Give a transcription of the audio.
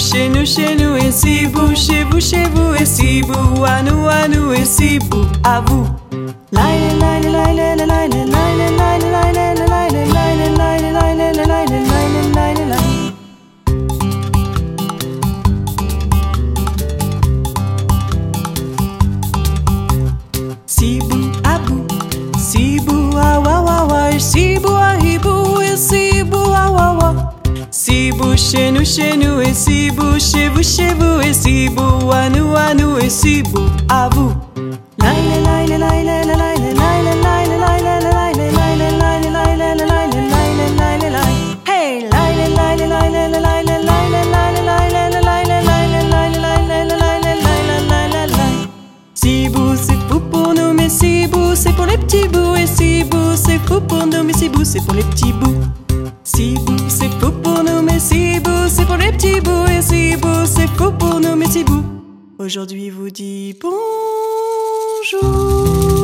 chez nous et si bou, chez vous et si bou, à nous et si bou, à vous. Si bou, à bout, si bou, à wa wa wa, si bou, à hibou et si bou, à wa wa. Si bou, chez nous et si bou, chez vous et si bou, à nous et si bou, à vous. Si bou, c'est fou pour nous, mais si bou, c'est pour les petits bouts. Et si bou, c'est fou pour nous, mais si bou, c'est pour les petits bouts. Si bou, c'est fou pour nous, mais si bou, c'est pour les petits bouts. Et si bou, c'est fou pour nous, mais si bou, aujourd'hui vous dit bonjour.